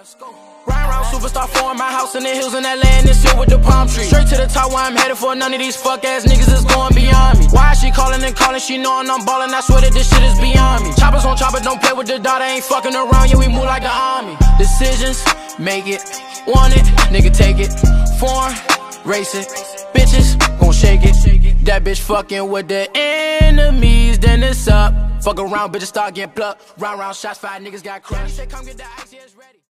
Ryan round superstar foreign, my house in the hills in that land is filled with the palm trees. Straight to the top where I'm headed for, none of these fuck ass niggas is going beyond me. Why is she calling and calling, she knowing I'm ballin', I swear that this shit is beyond me. Choppers on chopper, don't play with the daughter, ain't fucking around, yeah we move like the army. Decisions, make it, want it, nigga take it. Foreign, race it, bitches, gon' shake it. That bitch fucking with the enemies, then it's up. Fuck around, bitches start getting plucked. Round shots, 5 niggas got crushed. Say come get the ice, yeah, it's ready.